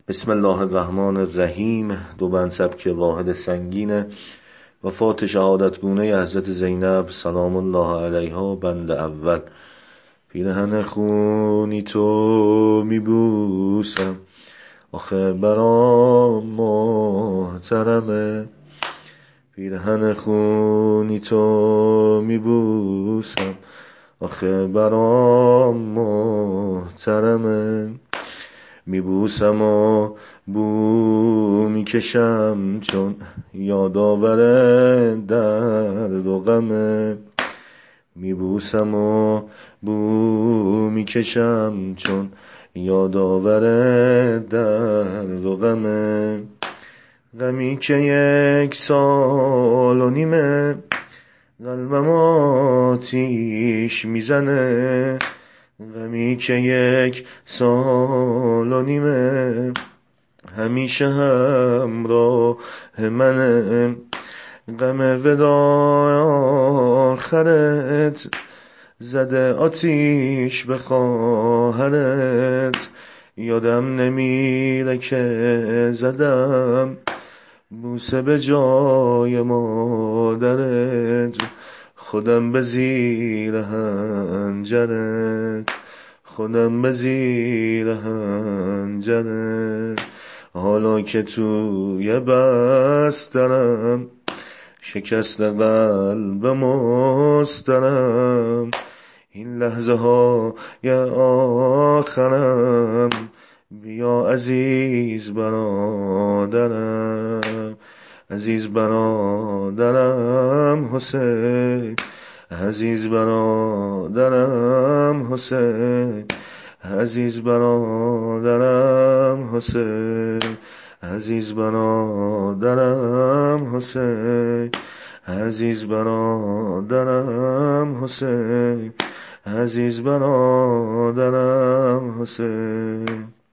بسم الله الرحمن الرحیم. دو بند سبک واحد سنگینه. وفات شهادتگونه حضرت زینب سلام الله علیها. بند اول. پیرهن خونی تو میبوسم، آخه برام محترمه. پیرهن خونی تو میبوسم، آخه برام محترمه. میبوسم و بو میکشم چون یادآور درد و غمه. میبوسم و بو میکشم چون یادآور درد و غمه. غمی که 1 سال و نیمه قلبم آتیش میزنه. غمی که 1 سال و نیمه همیشه همراه منه. غم وداع آخرت زده آتیش به خواهرت. یادم نمیره که زدم بوسه به جای مادرت. خودم به زیر حنجرت، خودم به زیر حنجرت. حالا که توی بسترم شکست قلب مسترم. این لحظه های آخرم بیا عزیز برادرم. عزیز برادرم حسین، عزیز برادرم حسین، عزیز برادرم حسین، عزیز برادرم حسین، عزیز برادرم حسین، عزیز برادرم حسین.